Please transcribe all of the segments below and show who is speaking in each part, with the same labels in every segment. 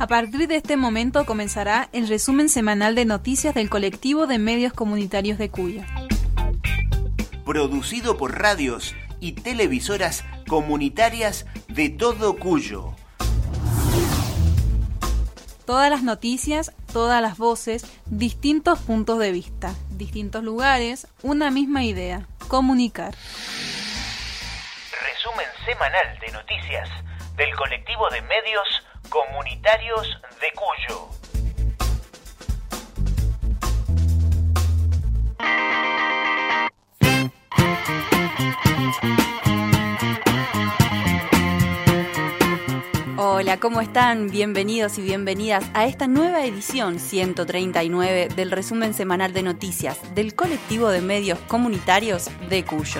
Speaker 1: A partir de este momento comenzará el resumen semanal de noticias del colectivo de medios comunitarios de Cuyo.
Speaker 2: Producido por radios y televisoras comunitarias de todo Cuyo.
Speaker 1: Todas las noticias, todas las voces, distintos puntos de vista, distintos lugares, una misma idea: comunicar.
Speaker 2: Resumen semanal de noticias del colectivo de medios comunitarios de Cuyo.
Speaker 3: Hola, ¿cómo están? Bienvenidos y bienvenidas a esta nueva edición 139 del resumen semanal de noticias del colectivo de medios comunitarios de Cuyo.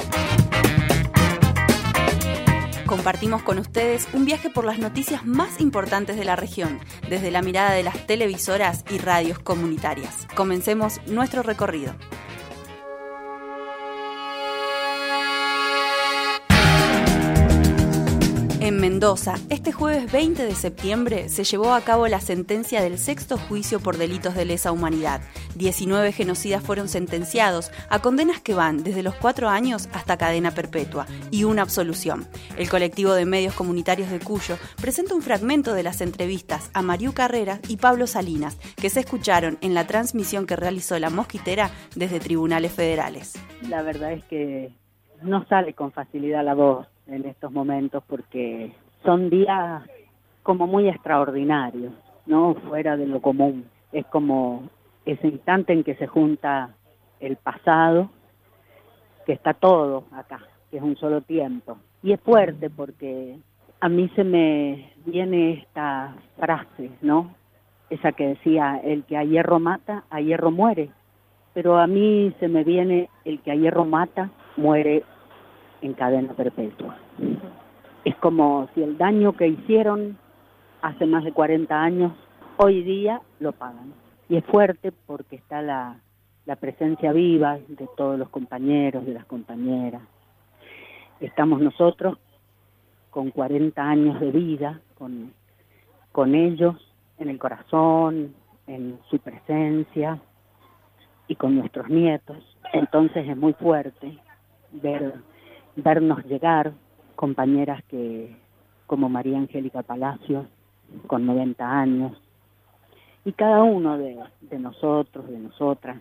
Speaker 3: Compartimos con ustedes un viaje por las noticias más importantes de la región, desde la mirada de las televisoras y radios comunitarias. Comencemos nuestro recorrido. En Mendoza, este jueves 20 de septiembre, se llevó a cabo la sentencia del sexto juicio por delitos de lesa humanidad. 19 genocidas fueron sentenciados a condenas que van desde los 4 años hasta cadena perpetua y una absolución. El colectivo de medios comunitarios de Cuyo presenta un fragmento de las entrevistas a Mariú Carreras y Pablo Salinas, que se escucharon en la transmisión que realizó La Mosquitera desde tribunales federales.
Speaker 4: La verdad es que no sale con facilidad la voz en estos momentos porque son días como muy extraordinarios, ¿no? Fuera de lo común. Es como ese instante en que se junta el pasado, que está todo acá, que es un solo tiempo. Y es fuerte porque a mí se me viene esta frase, ¿no? Esa que decía, el que a hierro mata, a hierro muere. Pero a mí se me viene, el que a hierro mata, muere en cadena perpetua. Es como si el daño que hicieron hace más de 40 años, hoy día lo pagan. Y es fuerte porque está la presencia viva de todos los compañeros, de las compañeras. Estamos nosotros con 40 años de vida, con ellos en el corazón, en su presencia y con nuestros nietos. Entonces es muy fuerte vernos llegar, compañeras que como María Angélica Palacios, con 90 años, y cada uno de nosotros, de nosotras,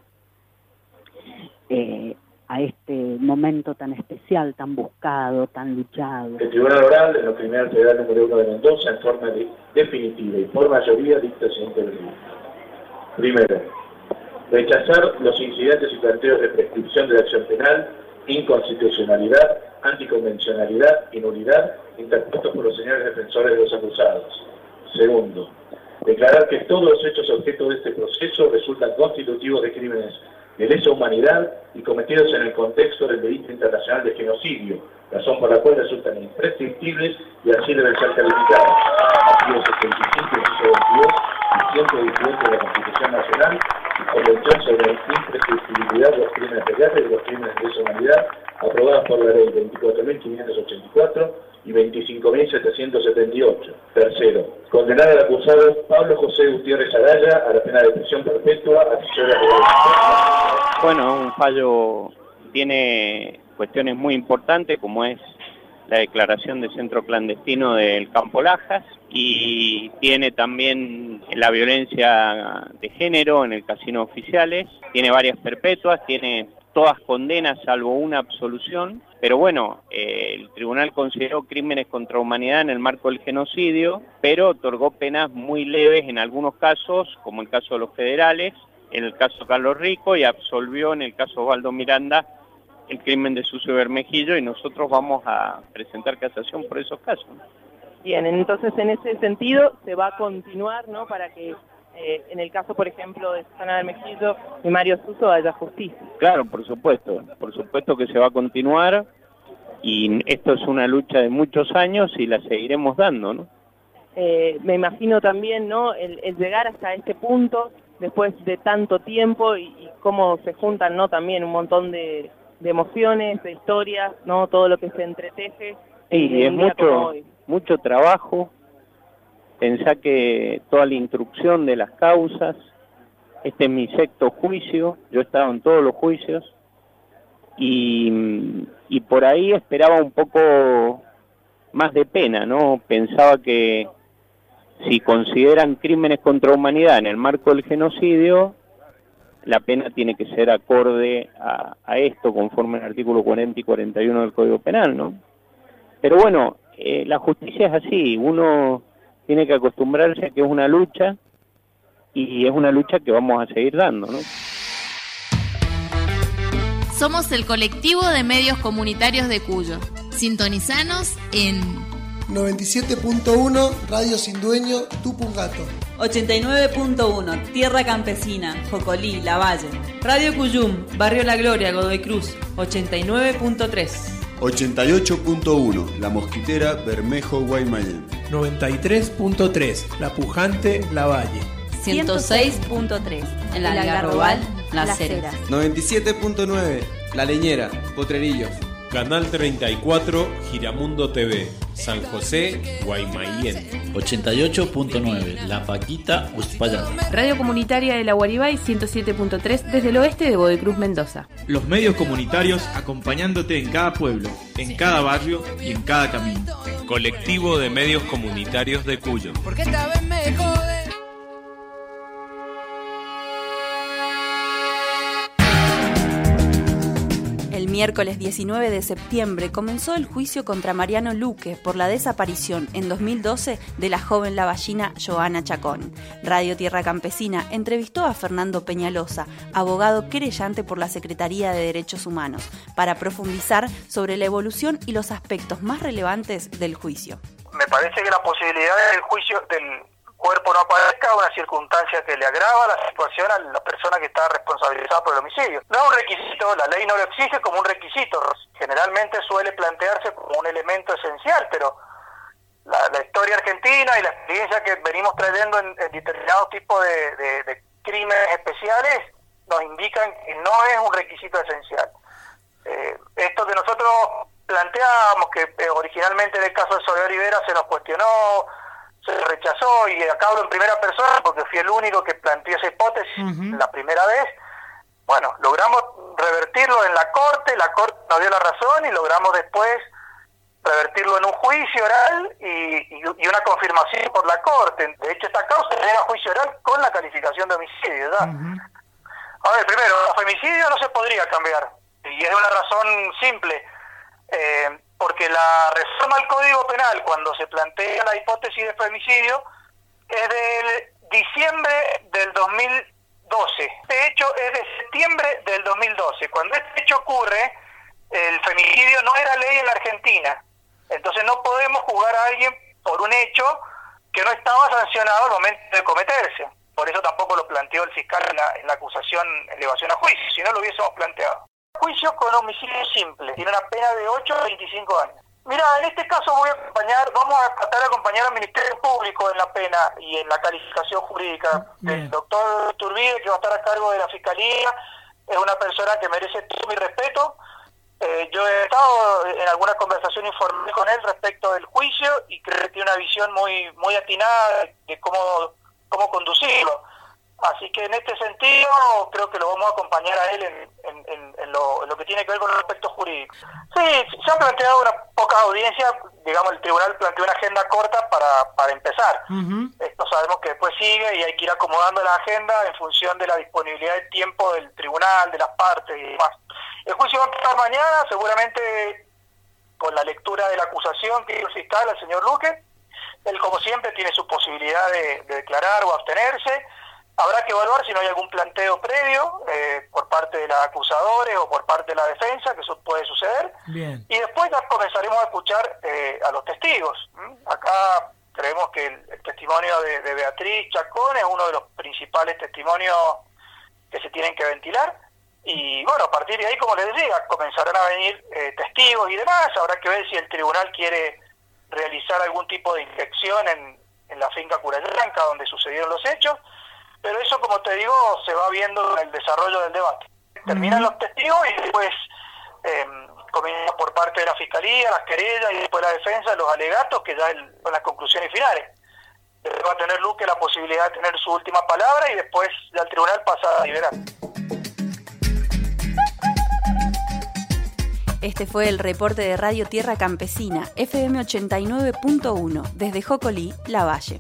Speaker 4: a este momento tan especial, tan buscado, tan luchado.
Speaker 5: El Tribunal Oral de la Criminal Federal número 1 de Mendoza, en forma definitiva y por mayoría, dicta el siguiente veredicto. Primero, rechazar los incidentes y planteos de prescripción de la acción penal, inconstitucionalidad, anticonvencionalidad y nulidad interpuestos por los señores defensores de los acusados. Segundo, declarar que todos los hechos objeto de este proceso resultan constitutivos de crímenes de lesa humanidad y cometidos en el contexto del delito internacional de genocidio, razón por la cual resultan imprescriptibles y así deben ser calificadas. Artículos 75, inciso 22 y 118 de la Constitución Nacional y Convención sobre la imprescriptibilidad de los crímenes de guerra y de los crímenes de lesa humanidad, aprobadas por la Ley 24.584 y 25.778. Tercero, condenar al acusado Pablo José Gutiérrez Araya a la pena de prisión perpetua a 6 horas de la...
Speaker 6: Bueno, un fallo tiene cuestiones muy importantes, como es la declaración de centro clandestino del Campo Lajas, y tiene también la violencia de género en el casino Oficiales, tiene varias perpetuas, tiene todas condenas salvo una absolución, pero bueno, el tribunal consideró crímenes contra humanidad en el marco del genocidio, pero otorgó penas muy leves en algunos casos, como el caso de los federales, en el caso Carlos Rico, y absolvió en el caso Osvaldo Miranda el crimen de Sucio Bermejillo, y nosotros vamos a presentar casación por esos casos.
Speaker 7: Bien, entonces en ese sentido se va a continuar, ¿no?, para que en el caso, por ejemplo, de Susana Bermejillo y Mario Suso haya justicia.
Speaker 6: Claro, por supuesto que se va a continuar, y esto es una lucha de muchos años y la seguiremos dando, ¿no?
Speaker 7: Me imagino también, ¿no?, el llegar hasta este punto, después de tanto tiempo, y cómo se juntan, ¿no?, también un montón de emociones, de historias, ¿no?, todo lo que se entreteje.
Speaker 6: Sí, es mucho trabajo, Pensá que toda la instrucción de las causas, este es mi sexto juicio, yo he estado en todos los juicios, y por ahí esperaba un poco más de pena, ¿no? Pensaba que si consideran crímenes contra la humanidad en el marco del genocidio, la pena tiene que ser acorde a esto, conforme al artículo 40 y 41 del Código Penal, ¿no? Pero bueno, la justicia es así, uno tiene que acostumbrarse a que es una lucha, y es una lucha que vamos a seguir dando, ¿no?
Speaker 8: Somos el colectivo de medios comunitarios de Cuyo. Sintonizanos en
Speaker 9: 97.1 Radio Sin Dueño, Tupungato.
Speaker 10: 89.1 Tierra Campesina, Jocolí, Lavalle. Radio Cuyum, Barrio La Gloria, Godoy Cruz. 89.3
Speaker 11: 88.1 La Mosquitera, Bermejo, Guaymallén.
Speaker 12: 93.3 La Pujante, Lavalle.
Speaker 10: 106.3 El Algarrobal, Las Heras.
Speaker 13: 97.9 La Leñera, Potrerillos.
Speaker 14: Canal 34, Giramundo TV, San José, Guaymallén.
Speaker 15: 88.9 La Paquita, Uspallata.
Speaker 16: Radio Comunitaria de la Guaribay, 107.3 desde el oeste de Godoy Cruz, Mendoza.
Speaker 17: Los medios comunitarios acompañándote en cada pueblo, en cada barrio y en cada camino.
Speaker 14: Colectivo de medios comunitarios de Cuyo.
Speaker 18: Porque esta vez me jode.
Speaker 3: El miércoles 19 de septiembre comenzó el juicio contra Mariano Luque por la desaparición en 2012 de la joven lavallina Joana Chacón. Radio Tierra Campesina entrevistó a Fernando Peñalosa, abogado querellante por la Secretaría de Derechos Humanos, para profundizar sobre la evolución y los aspectos más relevantes del juicio.
Speaker 19: Me parece que la posibilidad del juicio del cuerpo no aparezca es una circunstancia que le agrava la situación a la persona que está responsabilizada por el homicidio. No es un requisito, la ley no lo exige como un requisito, generalmente suele plantearse como un elemento esencial, pero la historia argentina y la experiencia que venimos trayendo en determinados tipos de crímenes especiales nos indican que no es un requisito esencial. Esto que nosotros planteábamos, que originalmente en el caso de Soledad Rivera se nos cuestionó, se rechazó, y acá hablo en primera persona porque fui el único que planteó esa hipótesis la primera vez. Bueno, logramos revertirlo en la corte nos dio la razón y logramos después revertirlo en un juicio oral y una confirmación por la corte. De hecho, esta causa era juicio oral con la calificación de homicidio, ¿verdad? A ver, primero, el femicidio no se podría cambiar, y es una razón simple. Porque la reforma al Código Penal, cuando se plantea la hipótesis de femicidio, es del diciembre del 2012. Este hecho es de septiembre del 2012. Cuando este hecho ocurre, el femicidio no era ley en la Argentina. Entonces no podemos juzgar a alguien por un hecho que no estaba sancionado al momento de cometerse. Por eso tampoco lo planteó el fiscal en la acusación elevación a juicio, si no lo hubiésemos planteado. Juicio con homicidio simple, tiene una pena de 8 a 25 años. Mira, en este caso vamos a tratar de acompañar al Ministerio Público en la pena y en la calificación jurídica. El doctor Turbide, que va a estar a cargo de la Fiscalía, es una persona que merece todo mi respeto. Yo he estado en alguna conversación informal con él respecto del juicio y creo que tiene una visión muy atinada de cómo conducirlo. Así que en este sentido creo que lo vamos a acompañar a él en lo que tiene que ver con los aspectos jurídicos. Sí, se han planteado unas pocas audiencias, digamos, el tribunal planteó una agenda corta para empezar. Esto sabemos que después sigue y hay que ir acomodando la agenda en función de la disponibilidad de tiempo del tribunal, de las partes y demás. El juicio va a empezar mañana, seguramente con la lectura de la acusación que hizo el fiscal, el señor Luque. Él, como siempre, tiene su posibilidad de declarar o abstenerse. Habrá que evaluar si no hay algún planteo previo por parte de los acusadores o por parte de la defensa, que eso puede suceder.
Speaker 12: Bien.
Speaker 19: Y después ya comenzaremos a escuchar a los testigos. Acá creemos que el testimonio de Beatriz Chacón es uno de los principales testimonios que se tienen que ventilar. Y bueno, a partir de ahí, como les decía, comenzarán a venir testigos y demás. Habrá que ver si el tribunal quiere realizar algún tipo de inspección en la finca Curaylanca, donde sucedieron los hechos. Pero eso, como te digo, se va viendo en el desarrollo del debate. Terminan los testigos y después comienza por parte de la Fiscalía, las querellas y después la defensa, los alegatos, que ya son las conclusiones finales. va a tener Luque la posibilidad de tener su última palabra y después ya el tribunal pasa a liberar.
Speaker 3: Este fue el reporte de Radio Tierra Campesina, FM 89.1, desde Jocolí, Lavalle.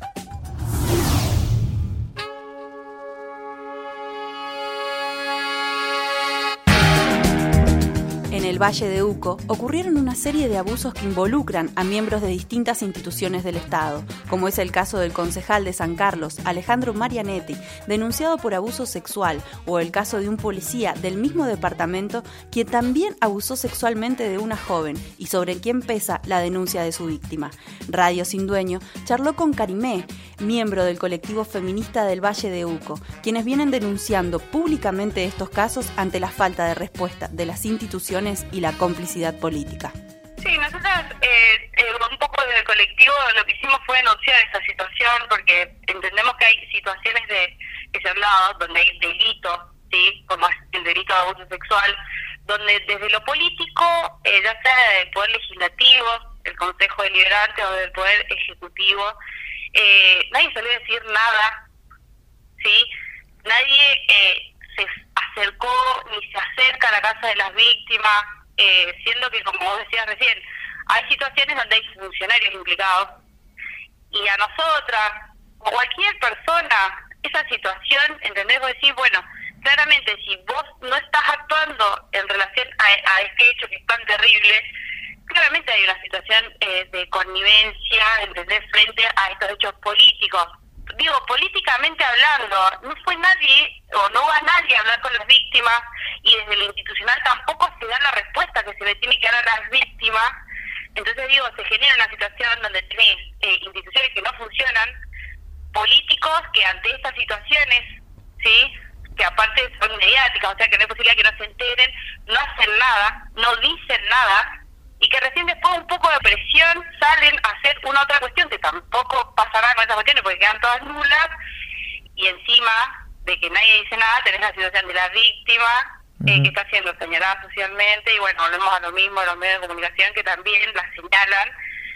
Speaker 3: En el Valle de Uco ocurrieron una serie de abusos que involucran a miembros de distintas instituciones del Estado, como es el caso del concejal de San Carlos, Alejandro Marianetti, denunciado por abuso sexual, o el caso de un policía del mismo departamento quien también abusó sexualmente de una joven y sobre quien pesa la denuncia de su víctima. Radio Sin Dueño charló con Karimé, miembro del colectivo feminista del Valle de Uco, quienes vienen denunciando públicamente estos casos ante la falta de respuesta de las instituciones y la complicidad política.
Speaker 18: Sí, nosotras un poco desde el colectivo lo que hicimos fue denunciar esta situación porque entendemos que hay situaciones que se han dado donde hay delitos, ¿sí? Como el delito de abuso sexual, donde desde lo político, ya sea del Poder Legislativo, el Consejo Deliberante o del Poder Ejecutivo, nadie salió a decir nada, ¿sí? Nadie se acercó ni se acerca a la casa de las víctimas, siendo que, como vos decías recién, hay situaciones donde hay funcionarios implicados y a nosotras, o cualquier persona, esa situación, ¿entendés? Vos decís, bueno, claramente si vos no estás actuando en relación a este hecho que es tan terrible, claramente hay una situación de connivencia, ¿entendés? Frente a estos hechos políticos. Digo, políticamente hablando, no fue nadie, o no va nadie a hablar con las víctimas, y desde lo institucional tampoco se da la respuesta que se le tiene que dar a las víctimas. Entonces digo, se genera una situación donde tenés instituciones que no funcionan, políticos que ante estas situaciones, ¿sí?, que aparte son mediáticas, o sea que no hay posibilidad que no se enteren, no hacen nada, no dicen nada, y que recién después un poco de presión salen a hacer una otra cuestión que tampoco pasa nada con esas cuestiones porque quedan todas nulas, y encima de que nadie dice nada tenés la situación de la víctima que está siendo señalada socialmente, y bueno, volvemos a lo mismo de los medios de comunicación que también la señalan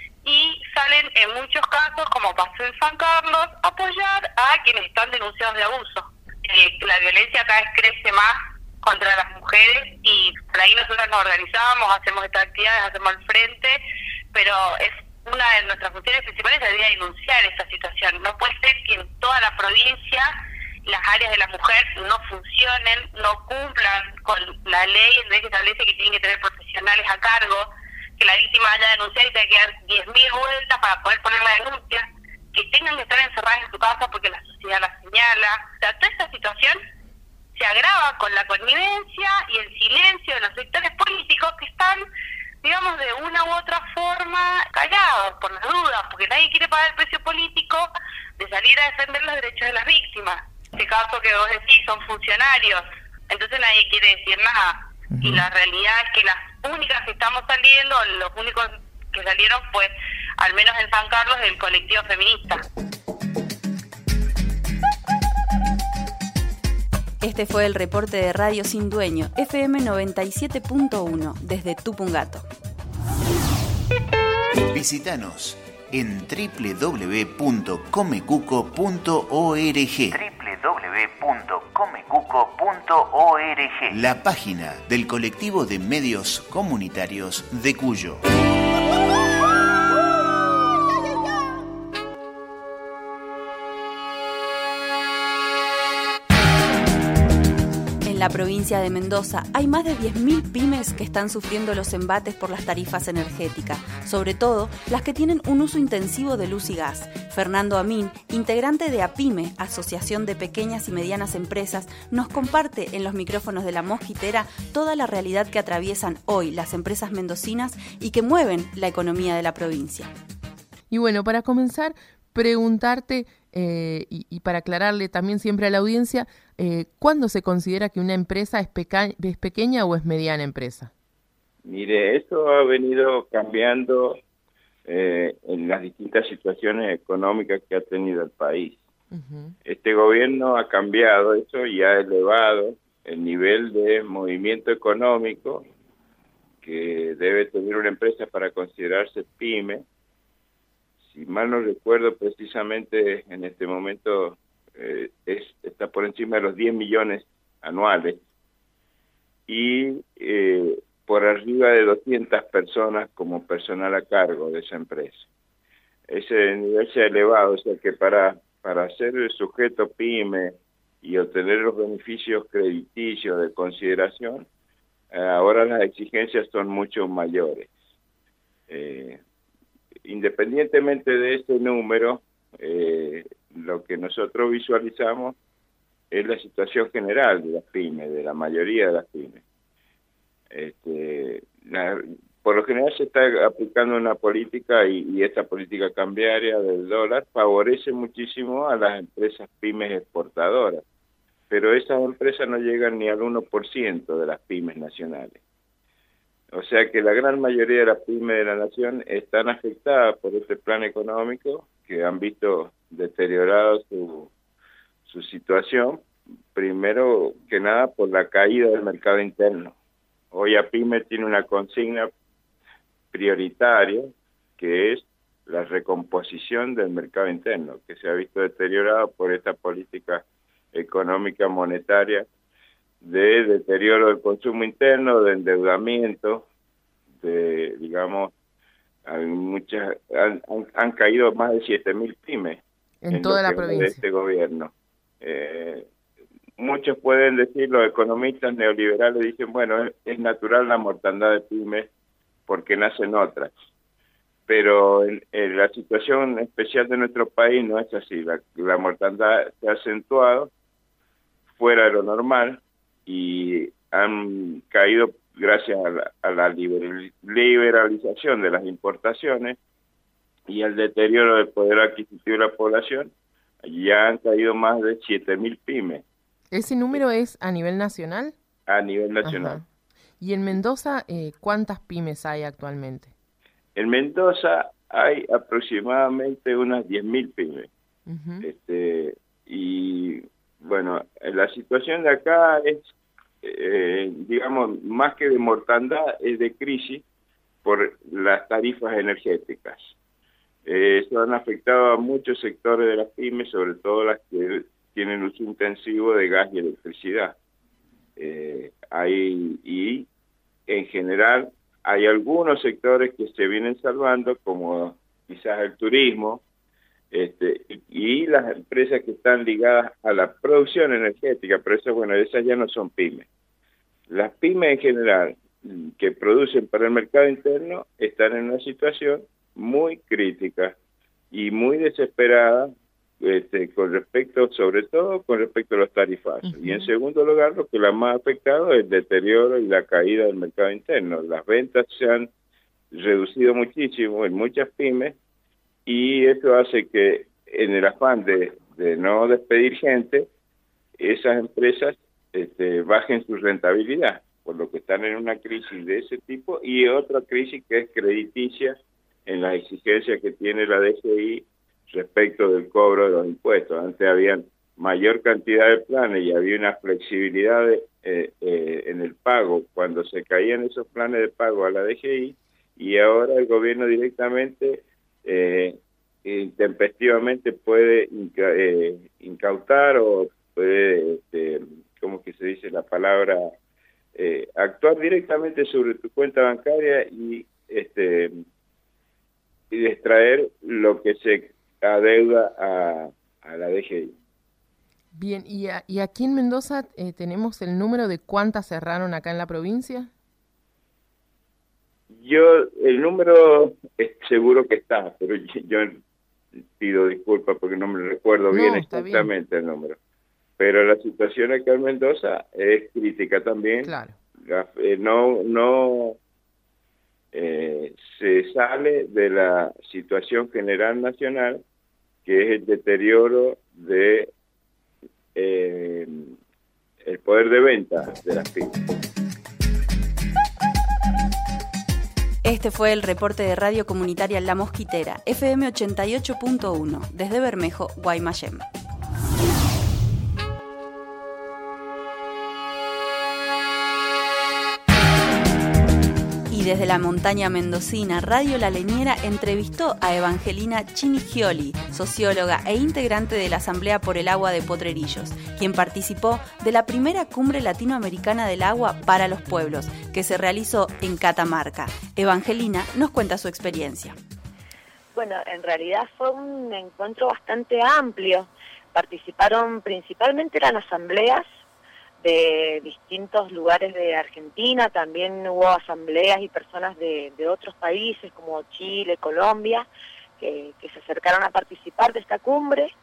Speaker 18: y salen en muchos casos, como pasó en San Carlos, a apoyar a quienes están denunciados de abuso. La violencia cada vez crece más contra las mujeres y por ahí nosotros nos organizamos, hacemos estas actividades, hacemos el frente, pero es una de nuestras funciones principales sería denunciar esta situación. No puede ser que en toda la provincia las áreas de la mujer no funcionen, no cumplan con la ley que establece que tienen que tener profesionales a cargo, que la víctima haya denunciado y tenga que dar 10.000 vueltas para poder poner la denuncia, que tengan que estar encerradas en su casa porque la sociedad las señala. O sea, toda esta situación se agrava con la connivencia y el silencio de los sectores políticos que están, digamos, de una u otra forma callados por las dudas, porque nadie quiere pagar el precio político de salir a defender los derechos de las víctimas. En este caso que vos decís son funcionarios, entonces nadie quiere decir nada. Y la realidad es que las únicas que estamos saliendo, los únicos que salieron fue, al menos en San Carlos, del colectivo feminista.
Speaker 3: Este fue el reporte de Radio Sin Dueño, FM 97.1, desde Tupungato.
Speaker 2: Visítanos en www.comecuco.org. www.comecuco.org. La página del colectivo de medios comunitarios de Cuyo.
Speaker 3: En la provincia de Mendoza hay más de 10.000 pymes que están sufriendo los embates por las tarifas energéticas, sobre todo las que tienen un uso intensivo de luz y gas. Fernando Amín, integrante de APYME, Asociación de Pequeñas y Medianas Empresas, nos comparte en los micrófonos de La Mosquitera toda la realidad que atraviesan hoy las empresas mendocinas y que mueven la economía de la provincia.
Speaker 20: Y bueno, para comenzar, preguntarte, y para aclararle también siempre a la audiencia, ¿cuándo se considera que una empresa es pequeña o es mediana empresa?
Speaker 21: Mire, eso ha venido cambiando en las distintas situaciones económicas que ha tenido el país. Este gobierno ha cambiado eso y ha elevado el nivel de movimiento económico que debe tener una empresa para considerarse pyme, si mal no recuerdo precisamente en este momento, está por encima de los 10 millones anuales y por arriba de 200 personas como personal a cargo de esa empresa. Ese nivel se ha elevado, o sea que para ser el sujeto PYME y obtener los beneficios crediticios de consideración, ahora las exigencias son mucho mayores. Independientemente de este número, lo que nosotros visualizamos es la situación general de las pymes, de la mayoría de las pymes. Por lo general se está aplicando una política y esta política cambiaria del dólar favorece muchísimo a las empresas pymes exportadoras, pero esas empresas no llegan ni al 1% de las pymes nacionales. O sea que la gran mayoría de las pymes de la nación están afectadas por este plan económico, que han visto deteriorada su situación, primero que nada por la caída del mercado interno. Hoy APYME tiene una consigna prioritaria, que es la recomposición del mercado interno, que se ha visto deteriorado por esta política económica monetaria de deterioro del consumo interno, de endeudamiento, digamos, han caído más de 7.000 pymes
Speaker 20: en toda la provincia
Speaker 21: de este gobierno. Muchos pueden decir, los economistas neoliberales dicen, bueno, es natural la mortandad de pymes porque nacen otras. Pero en la situación especial de nuestro país no es así. La mortandad se ha acentuado fuera de lo normal y han caído gracias a la liberalización de las importaciones y al deterioro del poder adquisitivo de la población. Ya han caído más de 7.000 pymes.
Speaker 20: ¿Ese número es a nivel nacional?
Speaker 21: A nivel nacional.
Speaker 20: Ajá. ¿Y en Mendoza cuántas pymes hay actualmente?
Speaker 21: En Mendoza hay aproximadamente unas 10.000 pymes. Uh-huh. Y bueno, la situación de acá es, digamos, más que de mortandad, es de crisis por las tarifas energéticas. Eso han afectado a muchos sectores de las pymes, sobre todo las que tienen uso intensivo de gas y electricidad. Y en general hay algunos sectores que se vienen salvando, como quizás el turismo, y las empresas que están ligadas a la producción energética, pero eso, bueno, esas ya no son pymes. Las pymes en general que producen para el mercado interno están en una situación muy crítica y muy desesperada, sobre todo con respecto a los tarifazos. Uh-huh. Y en segundo lugar, lo que la más afectado es el deterioro y la caída del mercado interno. Las ventas se han reducido muchísimo en muchas pymes y eso hace que en el afán de no despedir gente, esas empresas bajen su rentabilidad, por lo que están en una crisis de ese tipo y otra crisis que es crediticia en las exigencias que tiene la DGI respecto del cobro de los impuestos. Antes habían mayor cantidad de planes y había una flexibilidad en el pago cuando se caían esos planes de pago a la DGI, y ahora el gobierno directamente intempestivamente puede incautar o puede, ¿cómo que se dice la palabra? Actuar directamente sobre tu cuenta bancaria y extraer lo que se adeuda a la DGI.
Speaker 20: Bien, ¿y aquí en Mendoza tenemos el número de cuántas cerraron acá en la provincia?
Speaker 21: El número seguro que está, pero yo pido disculpas porque no me recuerdo bien exactamente el número. Pero la situación acá en Mendoza es crítica también.
Speaker 20: Claro.
Speaker 21: Se sale de la situación general nacional, que es el deterioro de el poder de venta de las pymes.
Speaker 3: Este fue el reporte de Radio Comunitaria La Mosquitera, FM 88.1, desde Bermejo, Guaymallén. Y desde la montaña mendocina, Radio La Leñera entrevistó a Evangelina Chinigioli, socióloga e integrante de la Asamblea por el Agua de Potrerillos, quien participó de la primera Cumbre Latinoamericana del Agua para los Pueblos, que se realizó en Catamarca. Evangelina nos cuenta su experiencia.
Speaker 1: Bueno, en realidad fue un encuentro bastante amplio. Participaron principalmente eran asambleas de distintos lugares de Argentina, también hubo asambleas y personas de otros países como Chile, Colombia, que se acercaron a participar de esta cumbre,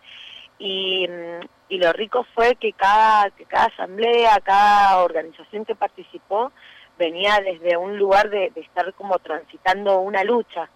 Speaker 1: y lo rico fue que cada asamblea, cada organización que participó, venía desde un lugar de estar como transitando una lucha,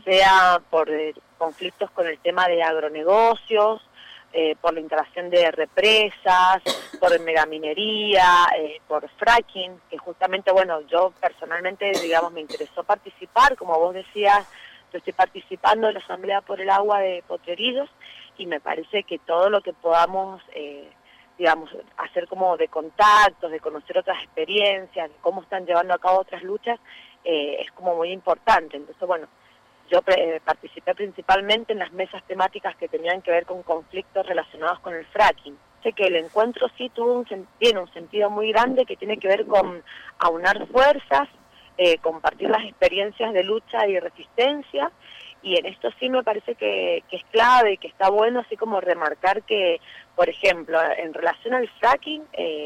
Speaker 1: sea por conflictos con el tema de agronegocios, por la instalación de represas, por megaminería, por fracking, que justamente, bueno, yo personalmente, digamos, me interesó participar, como vos decías, yo estoy participando en la Asamblea por el Agua de Potrerillos, y me parece que todo lo que podamos, digamos, hacer como de contactos, de conocer otras experiencias, de cómo están llevando a cabo otras luchas, es como muy importante. Entonces, bueno, yo participé principalmente en las mesas temáticas que tenían que ver con conflictos relacionados con el fracking. Sé que el encuentro sí tiene un sentido muy grande que tiene que ver con aunar fuerzas, compartir las experiencias de lucha y resistencia, y en esto sí me parece que es clave y que está bueno así como remarcar que, por ejemplo, en relación al fracking,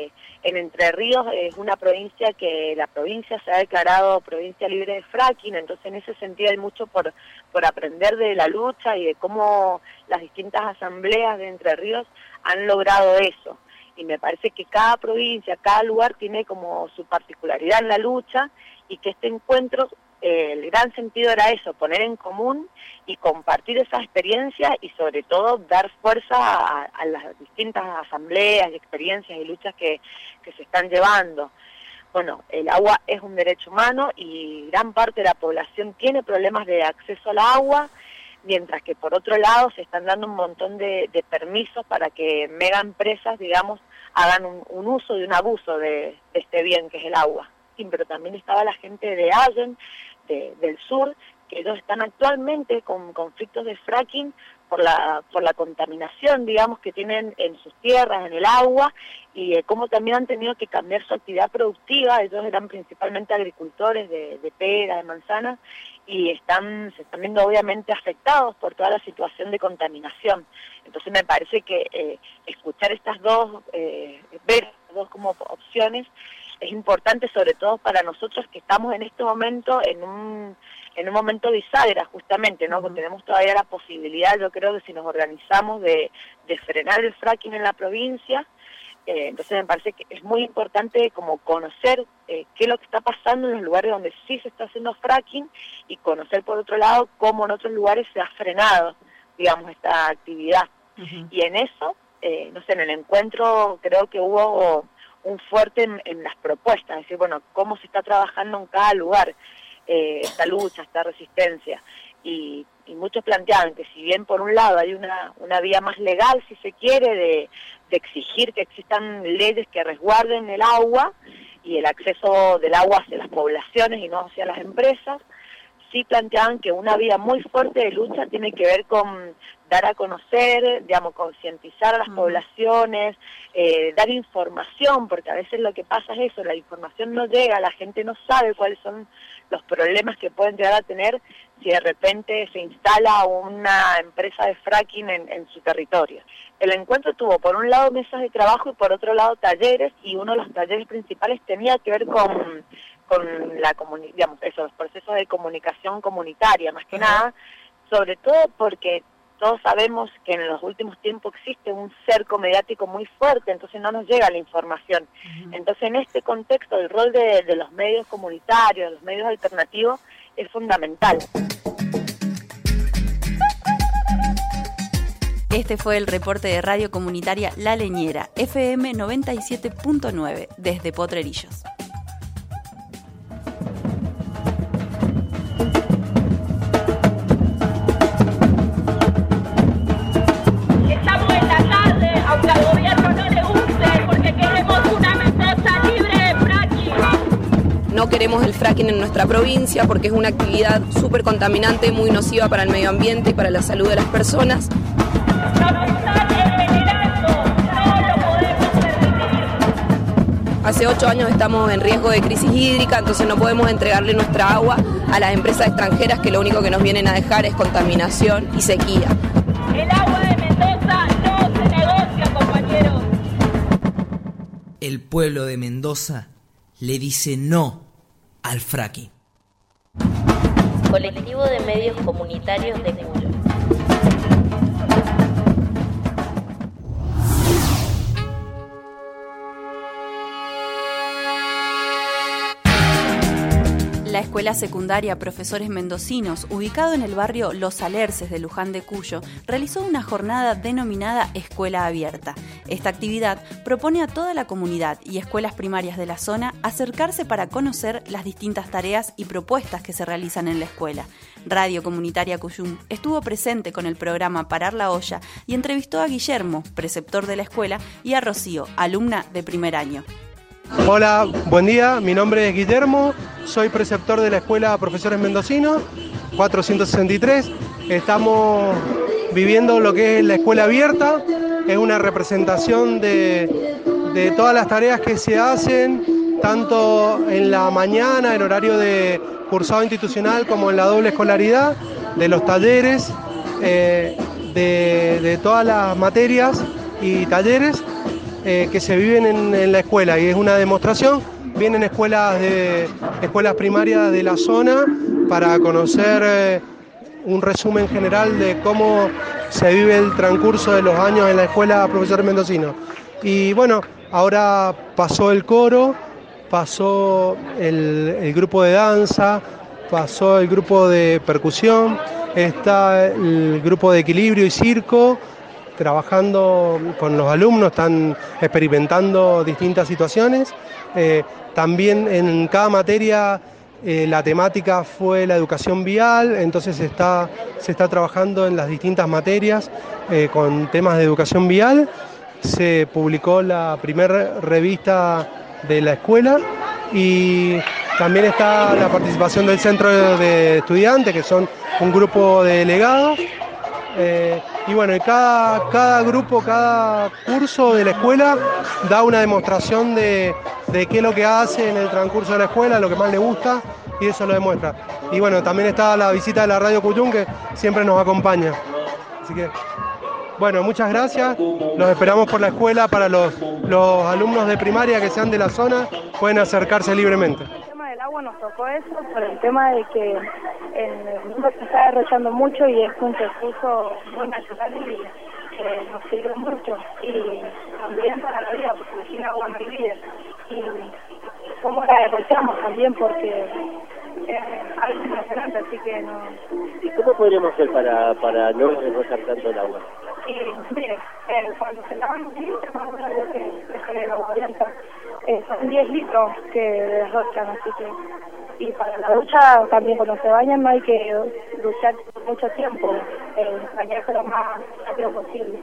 Speaker 1: en Entre Ríos es una provincia que la provincia se ha declarado provincia libre de fracking, entonces en ese sentido hay mucho por aprender de la lucha y de cómo las distintas asambleas de Entre Ríos han logrado eso. Y me parece que cada provincia, cada lugar tiene como su particularidad en la lucha, y que este encuentro, el gran sentido era eso, poner en común y compartir esas experiencias y sobre todo dar fuerza a las distintas asambleas y experiencias y luchas que se están llevando. Bueno, el agua es un derecho humano y gran parte de la población tiene problemas de acceso al agua, mientras que por otro lado se están dando un montón de permisos para que mega empresas, digamos, hagan un uso y un abuso de este bien que es el agua. Sí, pero también estaba la gente de Allen, del sur, que ellos están actualmente con conflictos de fracking por la contaminación, digamos, que tienen en sus tierras, en el agua, y cómo también han tenido que cambiar su actividad productiva. Ellos eran principalmente agricultores de pera, de manzanas, y se están viendo obviamente afectados por toda la situación de contaminación. Entonces me parece que escuchar estas ver las dos como opciones es importante, sobre todo para nosotros que estamos en este momento en un momento bisagra, justamente, ¿no? Porque tenemos todavía la posibilidad, yo creo que si nos organizamos, de frenar el fracking en la provincia. Entonces me parece que es muy importante como conocer qué es lo que está pasando en los lugares donde sí se está haciendo fracking, y conocer por otro lado cómo en otros lugares se ha frenado, digamos, esta actividad. Y en eso, no sé, en el encuentro creo que hubo un fuerte en las propuestas, es decir, bueno, cómo se está trabajando en cada lugar esta lucha, esta resistencia, y muchos planteaban que si bien por un lado hay una vía más legal, si se quiere, de exigir que existan leyes que resguarden el agua y el acceso del agua hacia las poblaciones y no hacia las empresas, sí planteaban que una vía muy fuerte de lucha tiene que ver con dar a conocer, digamos, concientizar a las poblaciones, dar información, porque a veces lo que pasa es eso, la información no llega, la gente no sabe cuáles son los problemas que pueden llegar a tener si de repente se instala una empresa de fracking en su territorio. El encuentro tuvo por un lado mesas de trabajo y por otro lado talleres, y uno de los talleres principales tenía que ver con digamos, los procesos de comunicación comunitaria, más que nada, sobre todo porque todos sabemos que en los últimos tiempos existe un cerco mediático muy fuerte, entonces no nos llega la información. Entonces en este contexto el rol de los medios comunitarios, de los medios alternativos, es fundamental.
Speaker 3: Este fue el reporte de Radio Comunitaria La Leñera, FM 97.9, desde Potrerillos.
Speaker 22: Aunque al gobierno no le guste, porque queremos una Mendoza libre de fracking.
Speaker 23: No queremos
Speaker 4: queremos el fracking en nuestra provincia porque es una actividad súper contaminante, muy nociva para el medio ambiente y para la salud de las personas. Hace 8 años estamos en riesgo de crisis hídrica, entonces no podemos entregarle nuestra agua a las empresas extranjeras que lo único que nos vienen a dejar es contaminación y sequía.
Speaker 22: El agua de Mendoza no se negocia, compañeros.
Speaker 23: El pueblo de Mendoza le dice no al fracking.
Speaker 8: Colectivo de Medios Comunitarios de Cuyo.
Speaker 3: La escuela secundaria Profesores Mendocinos, ubicado en el barrio Los Alerces de Luján de Cuyo, realizó una jornada denominada Escuela Abierta. Esta actividad propone a toda la comunidad y escuelas primarias de la zona acercarse para conocer las distintas tareas y propuestas que se realizan en la escuela. Radio Comunitaria Cuyum estuvo presente con el programa Parar la Olla y entrevistó a Guillermo, preceptor de la escuela, y a Rocío, alumna de primer año.
Speaker 24: Hola, buen día, mi nombre es Guillermo, soy preceptor de la Escuela Profesores Mendocinos, 463. Estamos viviendo lo que es la Escuela Abierta, es una representación de todas las tareas que se hacen, tanto en la mañana, en horario de cursado institucional, como en la doble escolaridad, de los talleres, de todas las materias y talleres que se viven en la escuela, y es una demostración. Vienen escuelas primarias de la zona para conocer un resumen general de cómo se vive el transcurso de los años en la escuela Profesores Mendocinos. Y bueno, ahora pasó el coro, pasó el grupo de danza, pasó el grupo de percusión, está el grupo de equilibrio y circo, trabajando con los alumnos, están experimentando distintas situaciones. También en cada materia la temática fue la educación vial, entonces se está trabajando en las distintas materias con temas de educación vial. Se publicó la primera revista de la escuela y también está la participación del centro de estudiantes, que son un grupo de delegados. Y bueno, cada grupo, cada curso de la escuela da una demostración de qué es lo que hace en el transcurso de la escuela, lo que más le gusta, y eso lo demuestra. Y bueno, también está la visita de la Radio Cuyum, que siempre nos acompaña. Así que, bueno, muchas gracias. Los esperamos por la escuela. Para los alumnos de primaria que sean de la zona, pueden acercarse libremente.
Speaker 25: El agua nos tocó eso por el tema de que el mundo se está derrochando mucho y es un recurso muy natural y nos sirve mucho, y también para la vida, porque sin agua no hay vida, y cómo la derrochamos también, porque es algo impresionante, así que no.
Speaker 26: ¿Y cómo podríamos hacer para no derrochar tanto el agua?
Speaker 25: Mire, cuando se lavan los dientes, más o menos lo que es el agua abierta, son 10 litros que derrochan, así que, y para la ducha también, cuando se bañan no hay que duchar mucho tiempo, bañarse lo más rápido posible.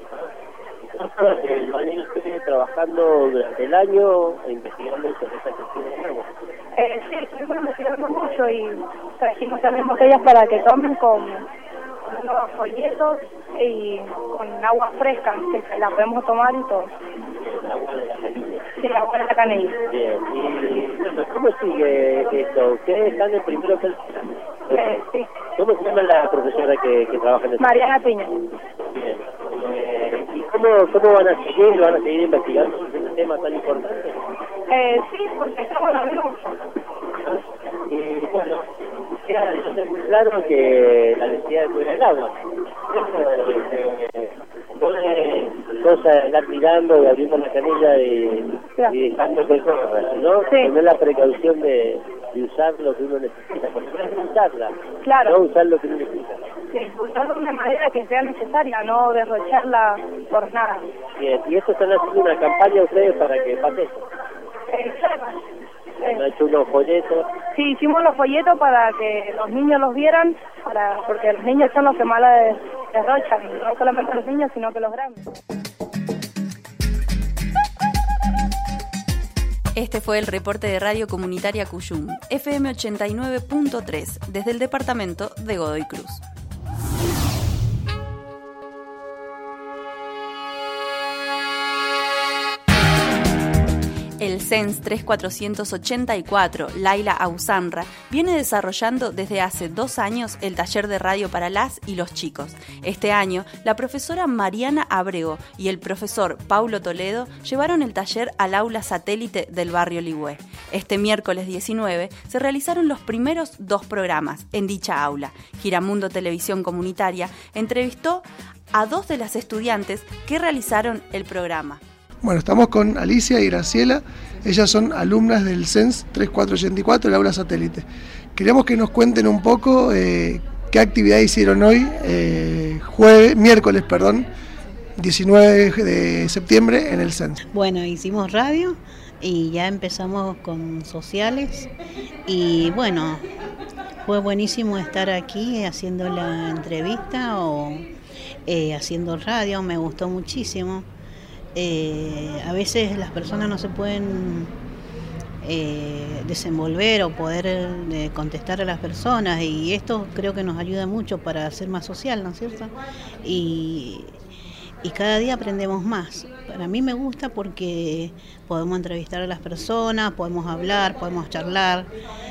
Speaker 26: ¿El baño esté trabajando durante el año e investigando sobre esa cuestión de agua?
Speaker 25: Sí, estuvimos investigando mucho y trajimos también botellas para que tomen con unos folletos y con agua fresca, que la podemos tomar y todo.
Speaker 26: ¿El agua de la canilla?
Speaker 25: Sí, el agua de la canilla.
Speaker 26: Bien, y ¿cómo sigue esto? ¿Ustedes están en primero que el
Speaker 25: sí.
Speaker 26: ¿Cómo se llama la profesora que trabaja en el
Speaker 25: Mariana Piña.
Speaker 26: Bien. ¿Y cómo van a seguir investigando sobre este tema tan importante?
Speaker 25: Sí, porque estamos la luz.
Speaker 26: Y bueno, queda muy claro que la necesidad de cuidar el agua. Cosa de estar tirando y abriendo la canilla y dejando que corra, ¿no? Sí. Tener la precaución de usar lo que uno necesita, porque no es usarla,
Speaker 25: claro.
Speaker 26: No usar lo que uno necesita.
Speaker 25: Sí, usarla de una manera que sea necesaria, no derrocharla por nada.
Speaker 26: Bien, y esto están haciendo una campaña ustedes para que pase eso.
Speaker 25: Claro.
Speaker 26: ¿Han hecho unos folletos?
Speaker 25: Sí, hicimos los folletos para que los niños los vieran, porque los niños son los que más derrochan, no solamente los niños, sino que los grandes.
Speaker 3: Este fue el reporte de Radio Comunitaria Cuyum, FM 89.3, desde el departamento de Godoy Cruz. El CENS 3484, Laila Ausanra, viene desarrollando desde hace 2 años el taller de radio para las y los chicos. Este año, la profesora Mariana Abrego y el profesor Paulo Toledo llevaron el taller al aula satélite del barrio Ligüé. Este miércoles 19 se realizaron los primeros 2 programas en dicha aula. Giramundo Televisión Comunitaria entrevistó a 2 de las estudiantes que realizaron el programa.
Speaker 5: Bueno, estamos con Alicia y Graciela, ellas son alumnas del CENS 3484, el aula satélite. Queríamos que nos cuenten un poco qué actividad hicieron hoy, miércoles, 19 de septiembre en el CENS.
Speaker 6: Bueno, hicimos radio y ya empezamos con sociales y bueno, fue buenísimo estar aquí haciendo la entrevista o haciendo radio, me gustó muchísimo. A veces las personas no se pueden desenvolver o poder contestar a las personas y esto creo que nos ayuda mucho para ser más social, ¿no es cierto? Y cada día aprendemos más. Para mí me gusta porque podemos entrevistar a las personas, podemos hablar, podemos charlar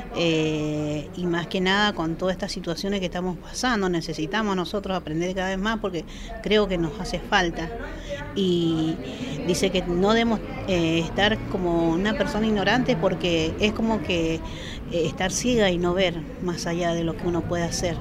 Speaker 6: y más que nada con todas estas situaciones que estamos pasando necesitamos nosotros aprender cada vez más porque creo que nos hace falta. Y dice que no debemos estar como una persona ignorante porque es como que estar ciega y no ver más allá de lo que uno puede hacer.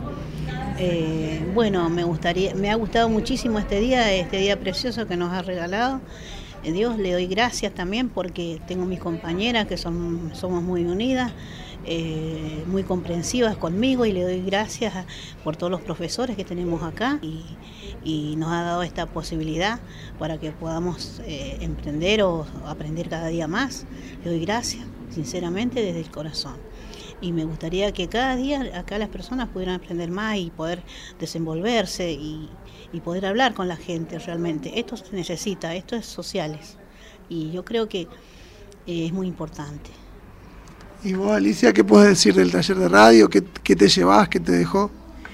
Speaker 6: Bueno, me ha gustado muchísimo este día precioso que nos ha regalado. Dios, le doy gracias también porque tengo mis compañeras que somos muy unidas, muy comprensivas conmigo y le doy gracias por todos los profesores que tenemos acá y nos ha dado esta posibilidad para que podamos emprender o aprender cada día más. Le doy gracias, sinceramente, desde el corazón. Y me gustaría que cada día acá las personas pudieran aprender más y poder desenvolverse y poder hablar con la gente realmente. Esto se necesita, esto es sociales. Y yo creo que es muy importante.
Speaker 5: ¿Y vos, Alicia, qué puedes decir del taller de radio? ¿Qué te llevás? ¿Qué te dejó?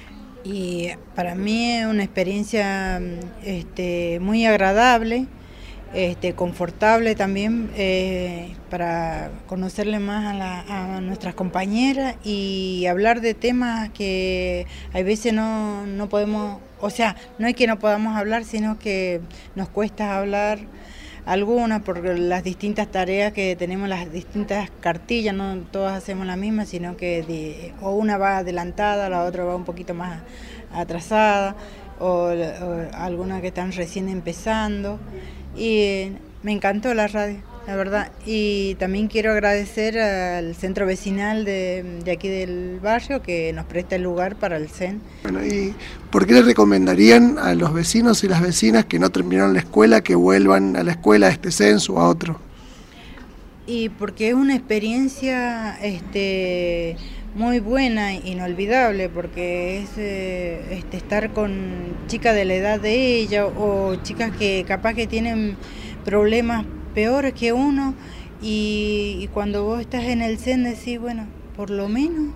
Speaker 7: Y para mí es una experiencia muy agradable. Confortable también para conocerle más a nuestras compañeras y hablar de temas que a veces no podemos, o sea, no es que no podamos hablar, sino que nos cuesta hablar algunas por las distintas tareas que tenemos, las distintas cartillas, no todas hacemos la misma, sino que o una va adelantada, la otra va un poquito más atrasada, o algunas que están recién empezando. Y me encantó la radio, la verdad. Y también quiero agradecer al centro vecinal de aquí del barrio que nos presta el lugar para el CEN.
Speaker 5: Bueno, ¿y por qué le recomendarían a los vecinos y las vecinas que no terminaron la escuela que vuelvan a la escuela a este CENS o a otro?
Speaker 7: Y porque es una experiencia muy buena, inolvidable, porque es estar con chicas de la edad de ella o chicas que capaz que tienen problemas peores que uno y cuando vos estás en el CEN decís, bueno, por lo menos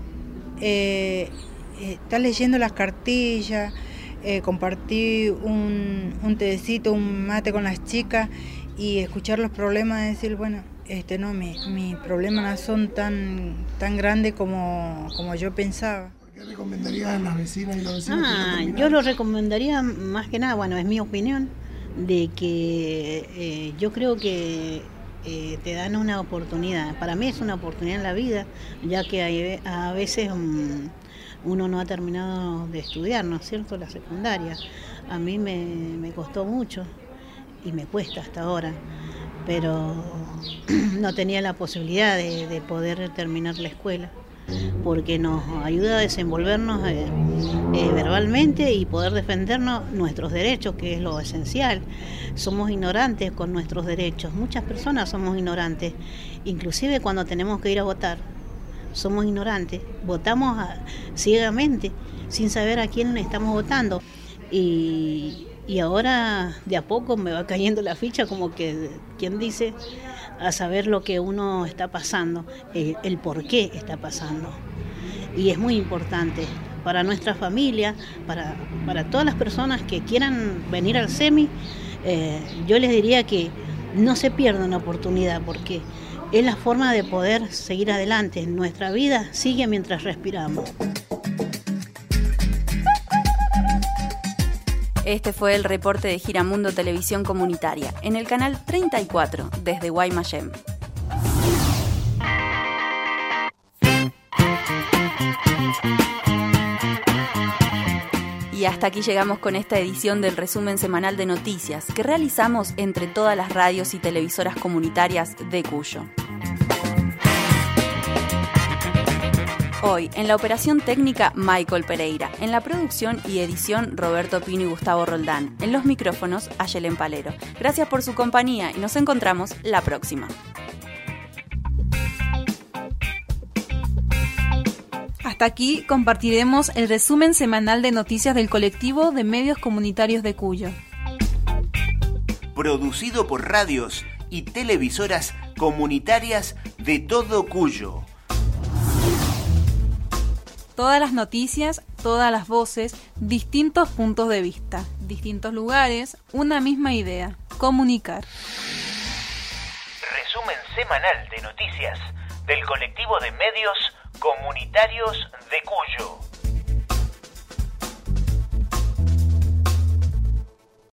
Speaker 7: estás leyendo las cartillas, compartir un tecito, un mate con las chicas y escuchar los problemas, decir, bueno, no, mis problemas no son tan grandes como yo pensaba.
Speaker 5: ¿Qué recomendarías a las vecinas y los vecinos?
Speaker 6: Yo lo recomendaría más que nada, bueno, es mi opinión, de que yo creo que te dan una oportunidad. Para mí es una oportunidad en la vida, ya que a veces uno no ha terminado de estudiar, ¿no es cierto?, la secundaria. A mí me costó mucho y me cuesta hasta ahora, pero no tenía la posibilidad de poder terminar la escuela, porque nos ayuda a desenvolvernos verbalmente y poder defendernos nuestros derechos, que es lo esencial. Somos ignorantes con nuestros derechos, muchas personas somos ignorantes, inclusive cuando tenemos que ir a votar, somos ignorantes, votamos ciegamente, sin saber a quién estamos votando. Y Y ahora de a poco me va cayendo la ficha, como que, quien dice, a saber lo que uno está pasando, el por qué está pasando. Y es muy importante para nuestra familia, para todas las personas que quieran venir al SEMI. Yo les diría que no se pierdan la oportunidad, porque es la forma de poder seguir adelante. Nuestra vida sigue mientras respiramos.
Speaker 3: Este fue el reporte de Giramundo Televisión Comunitaria, en el canal 34, desde Guaymallén. Y hasta aquí llegamos con esta edición del resumen semanal de noticias que realizamos entre todas las radios y televisoras comunitarias de Cuyo. Hoy, en la operación técnica, Michael Pereira. En la producción y edición, Roberto Pino y Gustavo Roldán. En los micrófonos, Ayelen Palero. Gracias por su compañía y nos encontramos la próxima.
Speaker 9: Hasta aquí compartiremos el resumen semanal de noticias del colectivo de medios comunitarios de Cuyo.
Speaker 2: Producido por radios y televisoras comunitarias de todo Cuyo.
Speaker 9: Todas las noticias, todas las voces, distintos puntos de vista, distintos lugares, una misma idea: comunicar.
Speaker 2: Resumen semanal de noticias del colectivo de medios comunitarios de Cuyo.